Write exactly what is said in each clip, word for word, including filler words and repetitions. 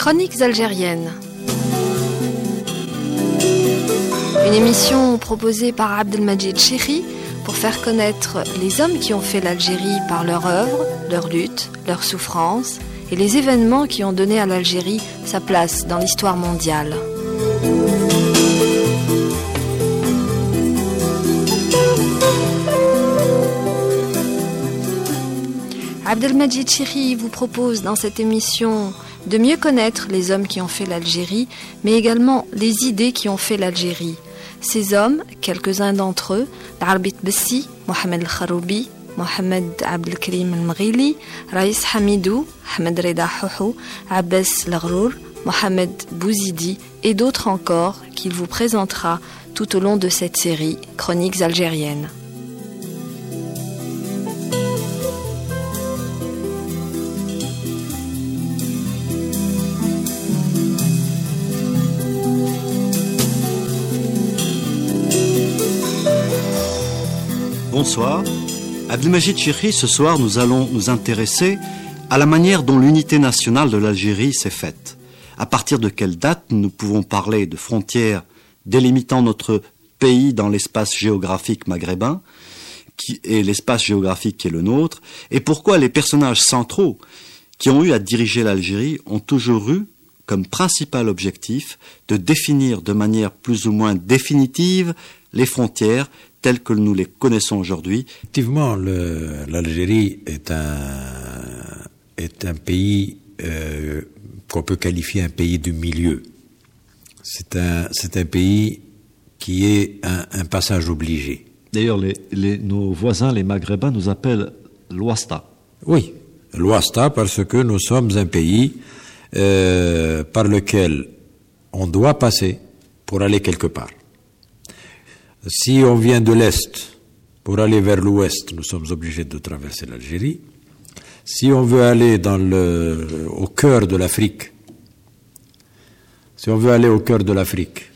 Chroniques algériennes. Une émission proposée par Abdelmajid Chekhi pour faire connaître les hommes qui ont fait l'Algérie par leur œuvre, leur lutte, leur souffrance et les événements qui ont donné à l'Algérie sa place dans l'histoire mondiale. Abdelmajid Chekhi vous propose dans cette émission de mieux connaître les hommes qui ont fait l'Algérie, mais également les idées qui ont fait l'Algérie. Ces hommes, quelques-uns d'entre eux, l'Arbit Bessi, Mohamed El-Kharoubi, Mohamed Abdelkarim El-Mghili, Raïs Hamidou, Ahmed Reda Houhou, Abbas Laghrour, Mohamed Bouzidi et d'autres encore qu'il vous présentera tout au long de cette série Chroniques algériennes. Bonsoir. Abdelmajid Chekhi, ce soir nous allons nous intéresser à la manière dont l'unité nationale de l'Algérie s'est faite. À partir de quelle date nous pouvons parler de frontières délimitant notre pays dans l'espace géographique maghrébin qui est l'espace géographique qui est le nôtre, et pourquoi les personnages centraux qui ont eu à diriger l'Algérie ont toujours eu comme principal objectif de définir de manière plus ou moins définitive les frontières telles que nous les connaissons aujourd'hui. Effectivement, le, l'Algérie est un, est un pays euh, qu'on peut qualifier un pays du milieu. C'est un, c'est un pays qui est un, un passage obligé. D'ailleurs, les, les, nos voisins, les Maghrébins, nous appellent l'Ouasta. Oui, l'Ouasta, parce que nous sommes un pays euh, par lequel on doit passer pour aller quelque part. Si on vient de l'Est pour aller vers l'Ouest, nous sommes obligés de traverser l'Algérie. Si on veut aller dans le, au cœur de l'Afrique, si on veut aller au cœur de l'Afrique,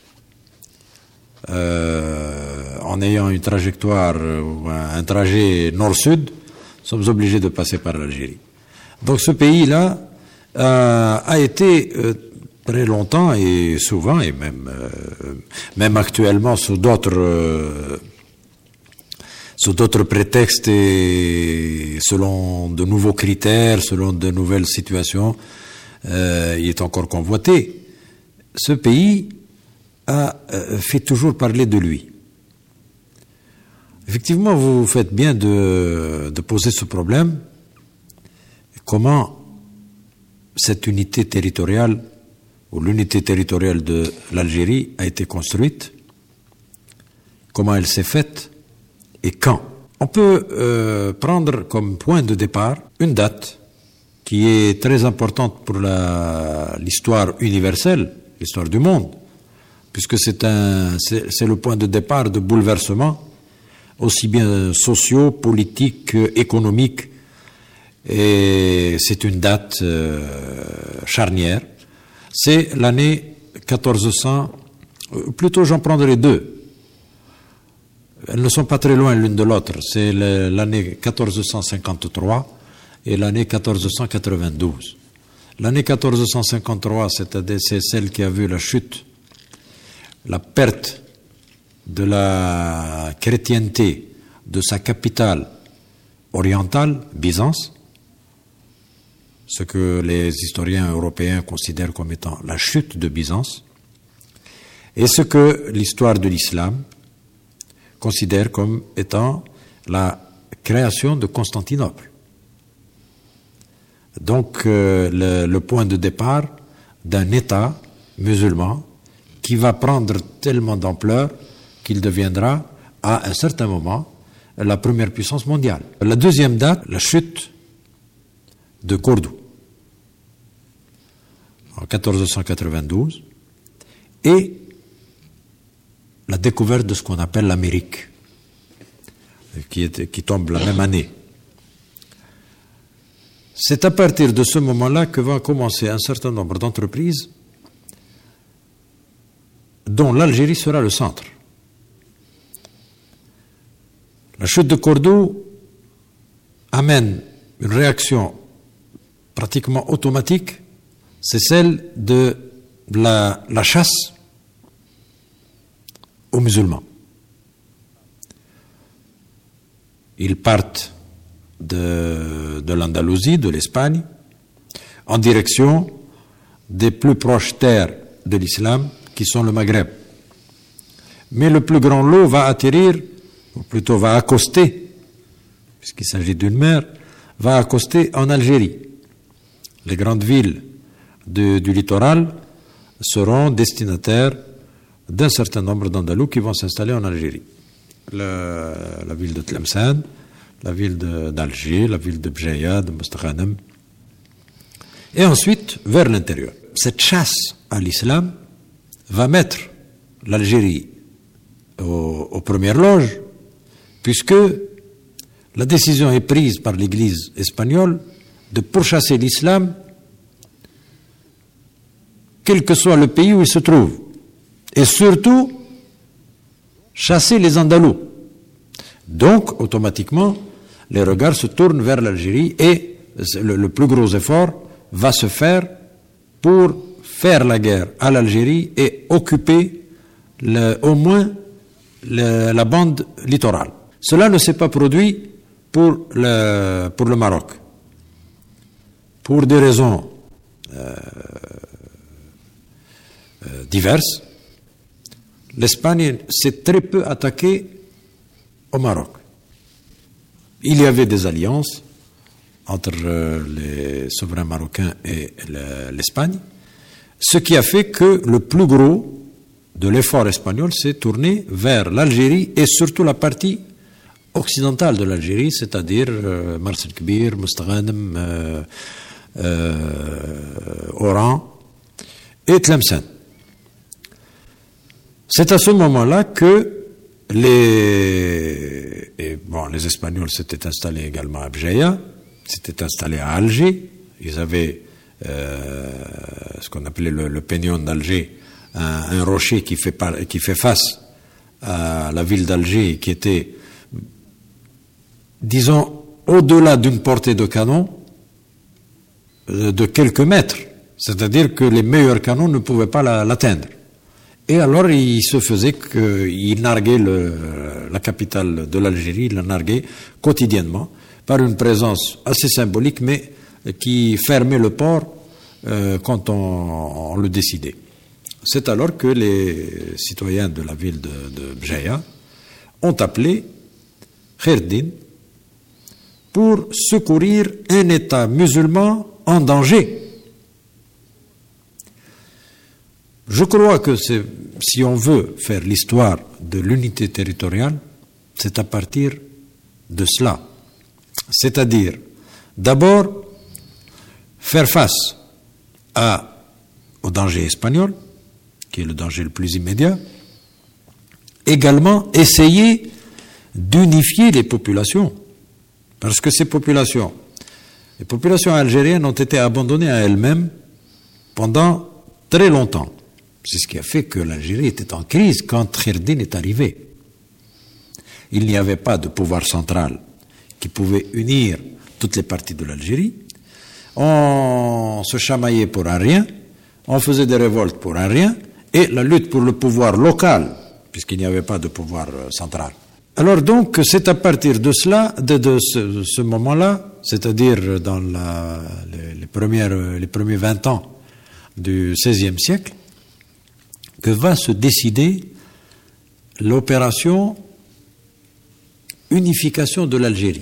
euh, en ayant une trajectoire, ou un, un trajet nord-sud, nous sommes obligés de passer par l'Algérie. Donc ce pays-là euh, a été euh, très longtemps et souvent, et même, euh, même actuellement sous d'autres, euh, sous d'autres prétextes et selon de nouveaux critères, selon de nouvelles situations, euh, il est encore convoité. Ce pays a euh, fait toujours parler de lui. Effectivement, vous faites bien de, de poser ce problème. Comment cette unité territoriale où l'unité territoriale de l'Algérie a été construite, comment elle s'est faite et quand. On peut euh, prendre comme point de départ une date qui est très importante pour la, l'histoire universelle, l'histoire du monde, puisque c'est, un, c'est, c'est le point de départ de bouleversements, aussi bien sociaux, politiques, économiques, et c'est une date euh, charnière. C'est l'année quatorze cents, plutôt j'en prendrai deux. Elles ne sont pas très loin l'une de l'autre. C'est l'année quatorze cent cinquante-trois et l'année quatorze cent quatre-vingt-douze. L'année quatorze cent cinquante-trois, c'est-à-dire c'est celle qui a vu la chute, la perte de la chrétienté de sa capitale orientale, Byzance, ce que les historiens européens considèrent comme étant la chute de Byzance, et ce que l'histoire de l'islam considère comme étant la création de Constantinople. Donc euh, le, le point de départ d'un État musulman qui va prendre tellement d'ampleur qu'il deviendra à un certain moment la première puissance mondiale. La deuxième date, la chute de Cordoue en quatorze cent quatre-vingt-douze et la découverte de ce qu'on appelle l'Amérique qui, est, qui tombe la même année. C'est à partir de ce moment-là que va commencer un certain nombre d'entreprises dont l'Algérie sera le centre. La chute de Cordoue amène une réaction pratiquement automatique c'est celle de la, la chasse aux musulmans. Ils partent de, de l'Andalousie, de l'Espagne, en direction des plus proches terres de l'islam, qui sont le Maghreb. Mais le plus grand lot va atterrir, ou plutôt va accoster, puisqu'il s'agit d'une mer, va accoster en Algérie. Les grandes villes de, du littoral seront destinataires d'un certain nombre d'Andalous qui vont s'installer en Algérie. Le, la ville de Tlemcen, la ville de, d'Alger, la ville de Bjeya, de Mostaghanem, et ensuite vers l'intérieur. Cette chasse à l'islam va mettre l'Algérie aux, aux premières loges, puisque la décision est prise par l'Église espagnole de pourchasser l'islam, quel que soit le pays où il se trouve, et surtout chasser les Andalous. Donc, automatiquement, les regards se tournent vers l'Algérie et le, le plus gros effort va se faire pour faire la guerre à l'Algérie et occuper le, au moins le, la bande littorale. Cela ne s'est pas produit pour le, pour le Maroc. Pour des raisons euh, euh, diverses, l'Espagne s'est très peu attaquée au Maroc. Il y avait des alliances entre euh, les souverains marocains et le, l'Espagne, ce qui a fait que le plus gros de l'effort espagnol s'est tourné vers l'Algérie et surtout la partie occidentale de l'Algérie, c'est-à-dire euh, Mars el-Kbir, Mostaghanem, euh, euh, Oran et Tlemcen. C'est à ce moment-là que les, et bon, les Espagnols s'étaient installés également à Bjeya, s'étaient installés à Alger. Ils avaient euh, ce qu'on appelait le, le Peñón d'Alger, un, un rocher qui fait, par, qui fait face à la ville d'Alger, qui était, disons, au-delà d'une portée de canon de quelques mètres. C'est-à-dire que les meilleurs canons ne pouvaient pas la, l'atteindre. Et alors, il se faisait qu'il narguait le, la capitale de l'Algérie, il la narguait quotidiennement par une présence assez symbolique, mais qui fermait le port euh, quand on, on le décidait. C'est alors que les citoyens de la ville de, de Bjeya ont appelé Khaireddin pour secourir un État musulman en danger. Je crois que c'est, si on veut faire l'histoire de l'unité territoriale, c'est à partir de cela. C'est-à-dire, d'abord, faire face à, au danger espagnol, qui est le danger le plus immédiat, également essayer d'unifier les populations, parce que ces populations, les populations algériennes ont été abandonnées à elles-mêmes pendant très longtemps. C'est ce qui a fait que l'Algérie était en crise quand Khaireddin est arrivé. Il n'y avait pas de pouvoir central qui pouvait unir toutes les parties de l'Algérie. On se chamaillait pour un rien, on faisait des révoltes pour un rien, et la lutte pour le pouvoir local, puisqu'il n'y avait pas de pouvoir central. Alors donc, c'est à partir de cela, de, de ce, ce moment-là, c'est-à-dire dans la, les, les, premières, les premiers vingt ans du seizième siècle, que va se décider l'opération unification de l'Algérie.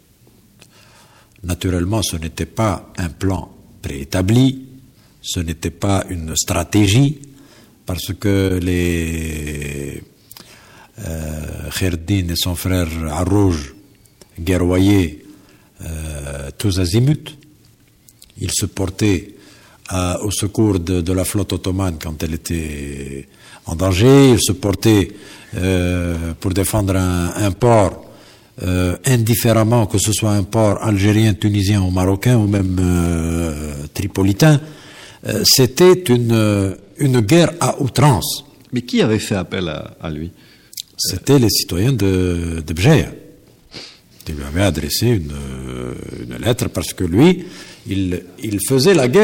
Naturellement, ce n'était pas un plan préétabli, ce n'était pas une stratégie, parce que les euh, Khaireddin et son frère Arrouj guerroyaient euh, tous azimuts. Ils se portaient à, au secours de, de la flotte ottomane quand elle était en danger. Ils se portaient euh, pour défendre un, un port euh, indifféremment, que ce soit un port algérien, tunisien ou marocain ou même euh, tripolitain. Euh, c'était une, une guerre à outrance. Mais qui avait fait appel à, à lui? C'était les citoyens de, de Bjeya. Il lui avait adressé une, une lettre parce que lui, il, il faisait la guerre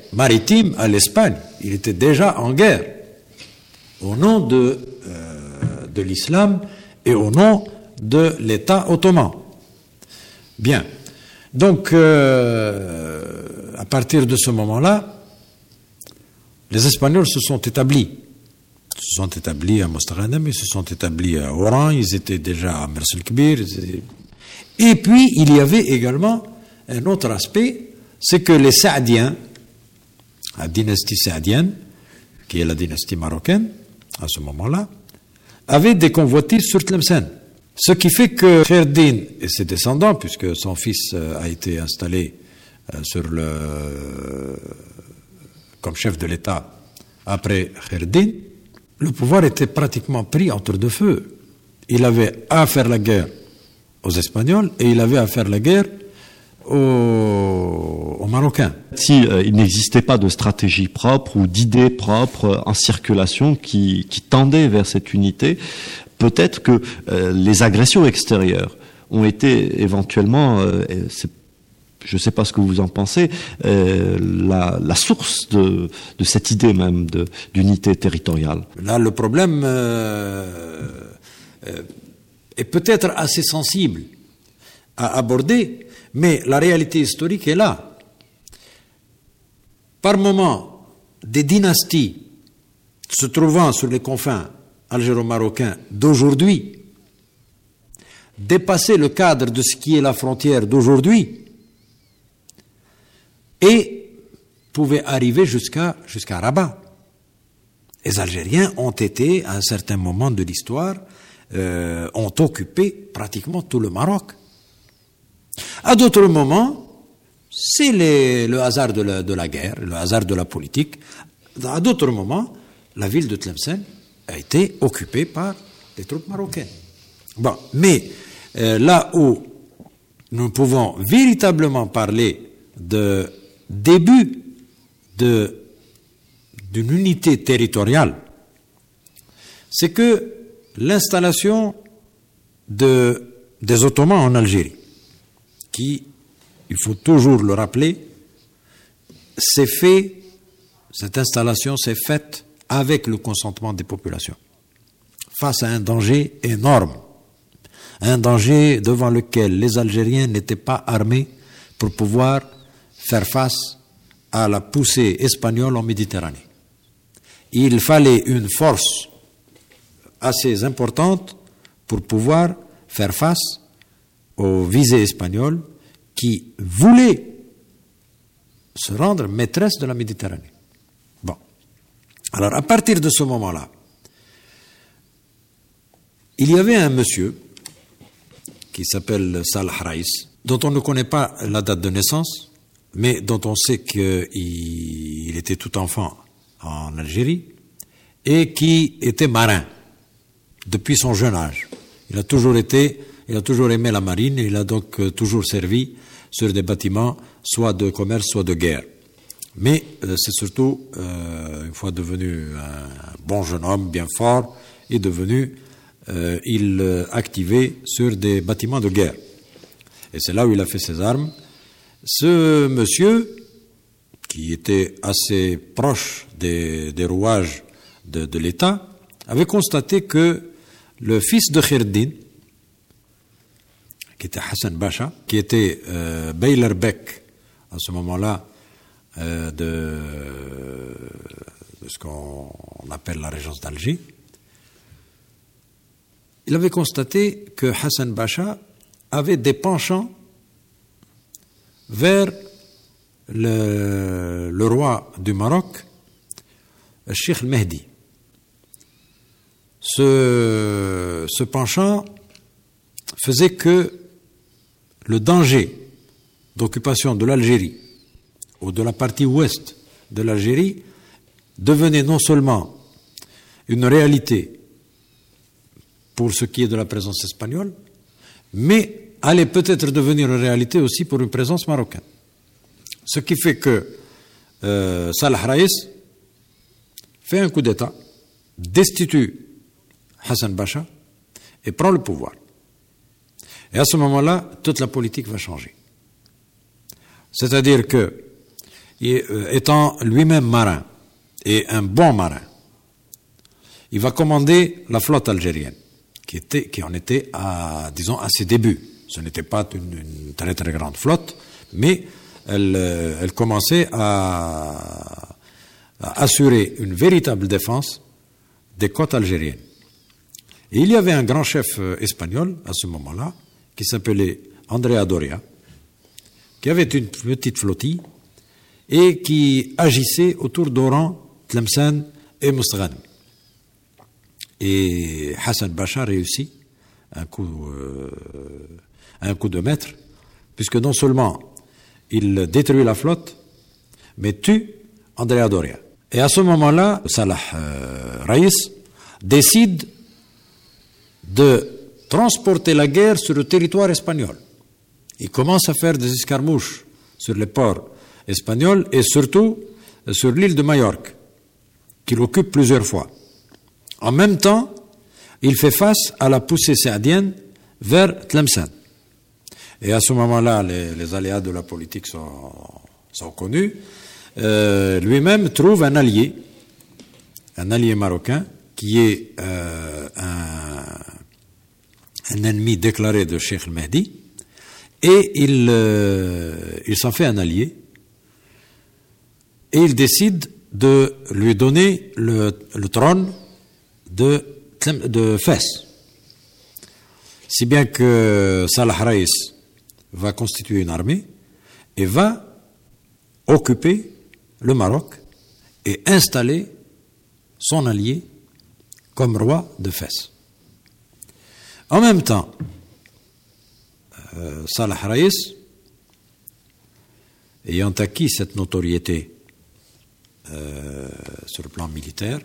maritime à l'Espagne. Il était déjà en guerre au nom de, euh, de l'islam et au nom de l'État ottoman. Bien. Donc, euh, à partir de ce moment-là, les Espagnols se sont établis. Ils se sont établis à Mostaganem, ils se sont établis à Oran, ils étaient déjà à Mers el-Kbir. Et puis, il y avait également un autre aspect, c'est que les Saadiens, la dynastie saadienne, qui est la dynastie marocaine, à ce moment-là, avaient des convoitises sur Tlemcen. Ce qui fait que Khaireddin et ses descendants, puisque son fils a été installé sur le, comme chef de l'État après Khaireddin, le pouvoir était pratiquement pris entre deux feux. Il avait à faire la guerre aux Espagnols et il avait à faire la guerre aux, aux Marocains. Si euh, il n'existait pas de stratégie propre ou d'idées propres en circulation qui, qui tendaient vers cette unité, peut-être que euh, les agressions extérieures ont été éventuellement, euh, c'est, je ne sais pas ce que vous en pensez, euh, la, la source de, de cette idée même de, d'unité territoriale. Là, le problème euh, euh, est peut-être assez sensible à aborder, mais la réalité historique est là. Par moment, des dynasties se trouvant sur les confins algéro-marocains d'aujourd'hui dépassaient le cadre de ce qui est la frontière d'aujourd'hui et pouvaient arriver jusqu'à, jusqu'à Rabat. Les Algériens ont été, à un certain moment de l'histoire, euh, ont occupé pratiquement tout le Maroc. À d'autres moments, c'est les, le hasard de la, de la guerre, le hasard de la politique. À d'autres moments, la ville de Tlemcen a été occupée par les troupes marocaines. Bon, mais euh, là où nous pouvons véritablement parler de début de, d'une unité territoriale, c'est que l'installation de, des Ottomans en Algérie, qui, il faut toujours le rappeler, s'est fait, cette installation s'est faite avec le consentement des populations, face à un danger énorme, un danger devant lequel les Algériens n'étaient pas armés pour pouvoir faire face à la poussée espagnole en Méditerranée. Il fallait une force assez importante pour pouvoir faire face aux visées espagnoles qui voulaient se rendre maîtresses de la Méditerranée. Bon. Alors, à partir de ce moment-là, il y avait un monsieur qui s'appelle Salah Raïs, dont on ne connaît pas la date de naissance, mais dont on sait qu'il était tout enfant en Algérie et qui était marin depuis son jeune âge. Il a toujours été, il a toujours aimé la marine et il a donc toujours servi sur des bâtiments soit de commerce, soit de guerre. Mais euh, c'est surtout, euh, une fois devenu un bon jeune homme bien fort, est devenu, euh, il euh, activé sur des bâtiments de guerre. Et c'est là où il a fait ses armes. Ce monsieur, qui était assez proche des, des rouages de, de l'État, avait constaté que le fils de Khaireddin, qui était Hassan Bacha, qui était euh, Beylerbek à ce moment-là euh, de, de ce qu'on appelle la régence d'Alger, il avait constaté que Hassan Bacha avait des penchants vers le, le roi du Maroc, Cheikh el-Mehdi. Ce, ce penchant faisait que le danger d'occupation de l'Algérie ou de la partie ouest de l'Algérie devenait non seulement une réalité pour ce qui est de la présence espagnole, mais allait peut-être devenir une réalité aussi pour une présence marocaine. Ce qui fait que euh, Salah Raïs fait un coup d'État, destitue Hassan Bacha et prend le pouvoir. Et à ce moment-là, toute la politique va changer. C'est-à-dire que et, euh, étant lui-même marin, et un bon marin, il va commander la flotte algérienne, qui, était, qui en était à, disons, à ses débuts. Ce n'était pas une, une très très grande flotte, mais elle, euh, elle commençait à, à assurer une véritable défense des côtes algériennes. Et il y avait un grand chef espagnol à ce moment-là, qui s'appelait Andrea Doria, qui avait une petite flottille et qui agissait autour d'Oran, Tlemcen et Mostaganem. Et Hassan Bacha réussit un coup, euh, un coup de maître, puisque non seulement il détruit la flotte, mais tue Andrea Doria. Et à ce moment-là, Salah euh, Raïs décide de transporter la guerre sur le territoire espagnol. Il commence à faire des escarmouches sur les ports espagnols et surtout sur l'île de Majorque, qu'il occupe plusieurs fois. En même temps, il fait face à la poussée saadienne vers Tlemcen. Et à ce moment-là, les, les aléas de la politique sont, sont connus. Euh, lui-même trouve un allié, un allié marocain, qui est euh, un, un ennemi déclaré de Cheikh el-Mehdi, et il, euh, il s'en fait un allié, et il décide de lui donner le, le trône de, de Fès. Si bien que Salah Raïs va constituer une armée et va occuper le Maroc et installer son allié comme roi de Fès. En même temps, euh, Salah Raïs, ayant acquis cette notoriété euh, sur le plan militaire,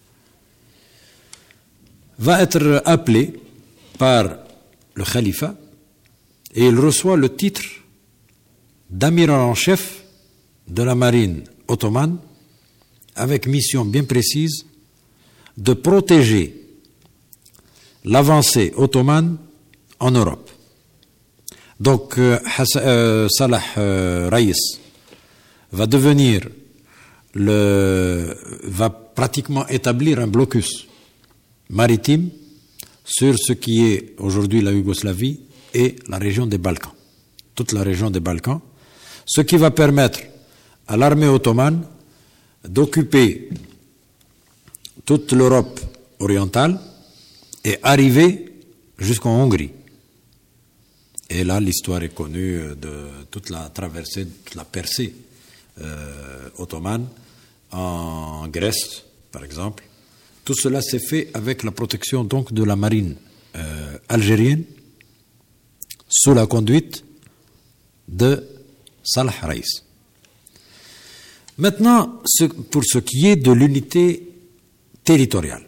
va être appelé par le khalifa et il reçoit le titre d'amiral en chef de la marine ottomane avec mission bien précise de protéger l'avancée ottomane en Europe. Donc euh, euh, Salah euh, Raïs va devenir le va pratiquement établir un blocus maritime sur ce qui est aujourd'hui la Yougoslavie et la région des Balkans, toute la région des Balkans, ce qui va permettre à l'armée ottomane d'occuper toute l'Europe orientale et arriver jusqu'en Hongrie. Et là, l'histoire est connue de toute la traversée, toute la percée euh, ottomane en Grèce, par exemple. Tout cela s'est fait avec la protection donc de la marine euh, algérienne sous la conduite de Salah Raïs. Maintenant, ce, pour ce qui est de l'unité territoriale,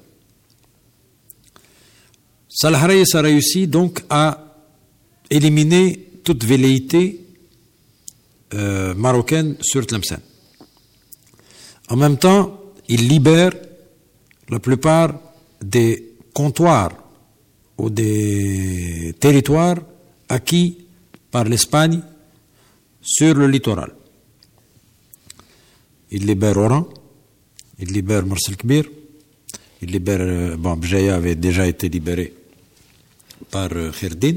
Salah Raïs a réussi donc à éliminer toute velléité euh, marocaine sur Tlemcen. En même temps, il libère la plupart des comptoirs ou des territoires acquis par l'Espagne sur le littoral. Il libère Oran, il libère Mars el-Kbir, il libère, bon, Bjaya avait déjà été libéré par Khirdin,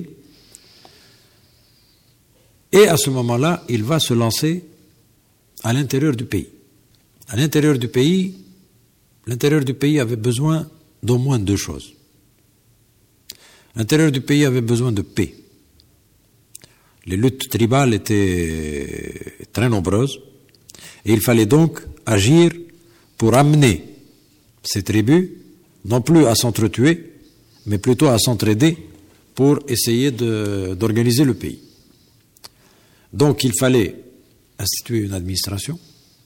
et à ce moment-là, il va se lancer à l'intérieur du pays. À l'intérieur du pays, l'intérieur du pays avait besoin d'au moins deux choses. L'intérieur du pays avait besoin de paix. Les luttes tribales étaient très nombreuses et il fallait donc agir pour amener ces tribus non plus à s'entretuer, mais plutôt à s'entraider pour essayer de, d'organiser le pays. Donc il fallait instituer une administration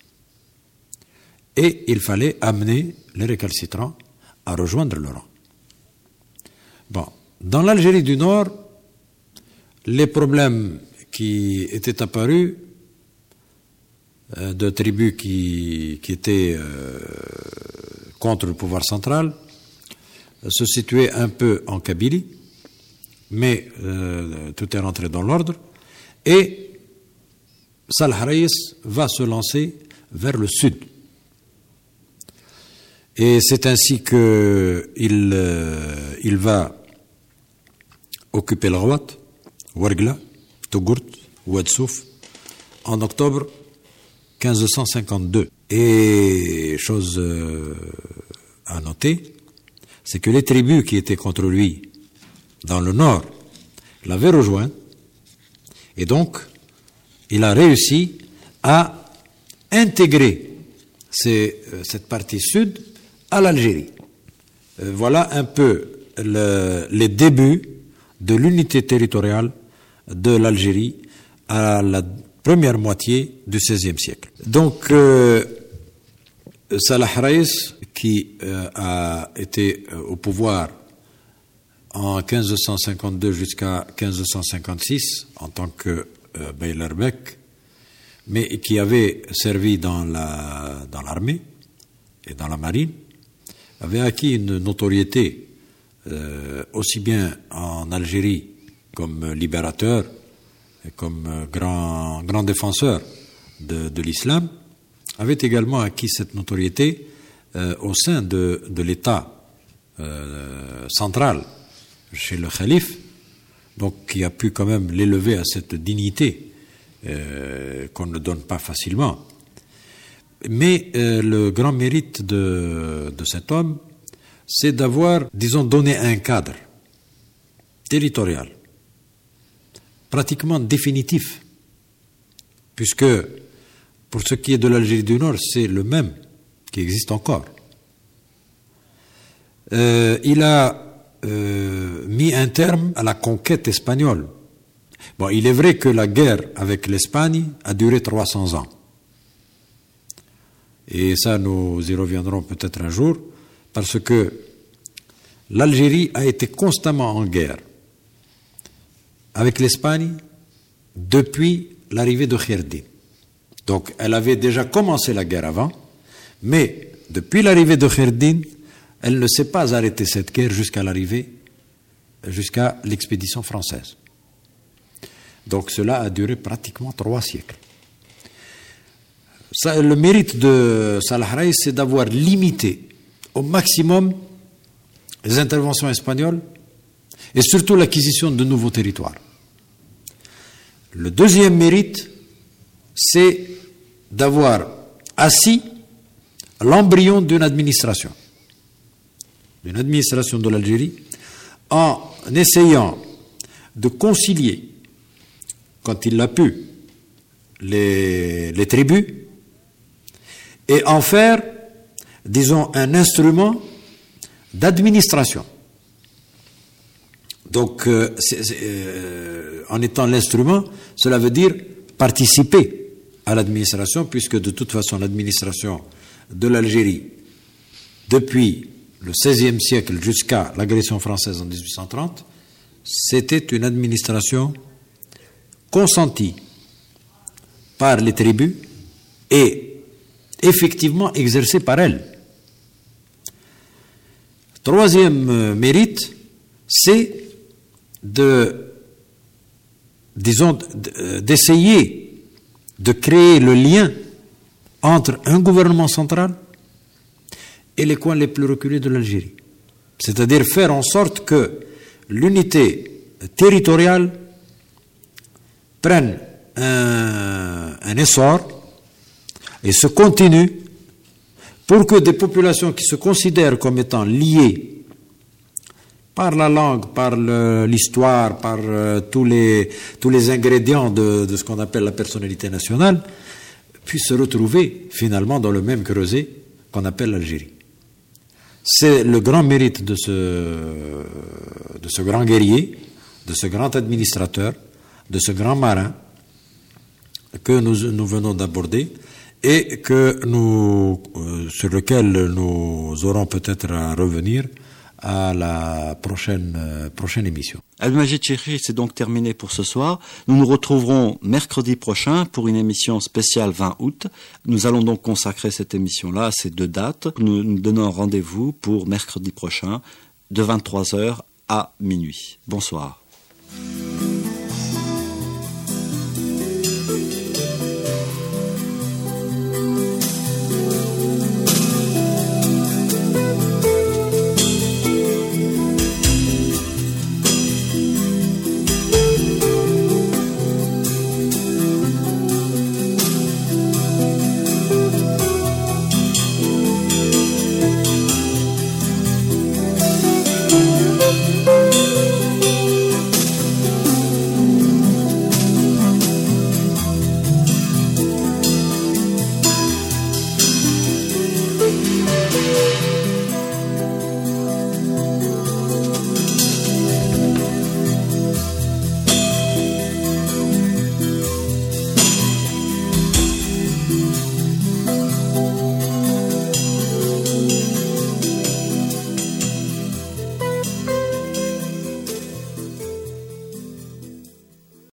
et il fallait amener les récalcitrants à rejoindre le rang. Bon, dans l'Algérie du Nord, les problèmes qui étaient apparus euh, de tribus qui, qui étaient euh, contre le pouvoir central euh, se situaient un peu en Kabylie, mais euh, tout est rentré dans l'ordre, et Salah Raïs va se lancer vers le sud. Et c'est ainsi qu'il euh, il va occuper le Rawat, Ouargla, Togourt, Ouadsouf, en octobre quinze cent cinquante-deux. Et chose euh, à noter, c'est que les tribus qui étaient contre lui dans le nord l'avaient rejoint, et donc il a réussi à intégrer ces, euh, cette partie sud à l'Algérie. Euh, voilà un peu le, les débuts de l'unité territoriale de l'Algérie à la première moitié du seizième siècle. Donc, euh, Salah Raïs, qui euh, a été euh, au pouvoir en quinze cent cinquante-deux jusqu'à quinze cent cinquante-six en tant que euh, Beylerbek, mais qui avait servi dans la, dans l'armée et dans la marine, avait acquis une notoriété euh, aussi bien en Algérie comme libérateur et comme grand, grand défenseur de, de l'islam, avait également acquis cette notoriété euh, au sein de, de l'État euh, central chez le calife, donc qui a pu quand même l'élever à cette dignité euh, qu'on ne donne pas facilement. Mais euh, le grand mérite de, de cet homme, c'est d'avoir, disons, donné un cadre territorial, pratiquement définitif, puisque pour ce qui est de l'Algérie du Nord, c'est le même qui existe encore. Euh, il a euh, mis un terme à la conquête espagnole. Bon, il est vrai que la guerre avec l'Espagne a duré trois cents ans. Et ça, nous y reviendrons peut-être un jour, parce que l'Algérie a été constamment en guerre avec l'Espagne depuis l'arrivée de Kherdin. Donc, elle avait déjà commencé la guerre avant, mais depuis l'arrivée de Kherdin, elle ne s'est pas arrêtée cette guerre jusqu'à l'arrivée, jusqu'à l'expédition française. Donc, cela a duré pratiquement trois siècles. Ça, le mérite de Salah Raïs, c'est d'avoir limité au maximum les interventions espagnoles et surtout l'acquisition de nouveaux territoires. Le deuxième mérite, c'est d'avoir assis l'embryon d'une administration, d'une administration de l'Algérie, en essayant de concilier, quand il l'a pu, les, les tribus, et en faire, disons, un instrument d'administration. Donc, euh, c'est, c'est, euh, en étant l'instrument, cela veut dire participer à l'administration, puisque de toute façon, l'administration de l'Algérie, depuis le seizième siècle jusqu'à l'agression française en dix-huit cent trente, c'était une administration consentie par les tribus et effectivement exercée par elles. Troisième mérite, c'est de, disons, d'essayer de créer le lien entre un gouvernement central et les coins les plus reculés de l'Algérie. C'est-à-dire faire en sorte que l'unité territoriale prenne un, un essor et se continue pour que des populations qui se considèrent comme étant liées par la langue, par le, l'histoire, par euh, tous, les, tous les ingrédients de, de ce qu'on appelle la personnalité nationale, puissent se retrouver finalement dans le même creuset qu'on appelle l'Algérie. C'est le grand mérite de ce, de ce grand guerrier, de ce grand administrateur, de ce grand marin que nous, nous venons d'aborder et que nous, euh, sur lequel nous aurons peut-être à revenir à la prochaine, euh, prochaine émission. Abdelmajid Chihri, c'est donc terminé pour ce soir. Nous nous retrouverons mercredi prochain pour une émission spéciale vingt août. Nous allons donc consacrer cette émission-là à ces deux dates. Nous nous donnons un rendez-vous pour mercredi prochain de vingt-trois heures à minuit. Bonsoir.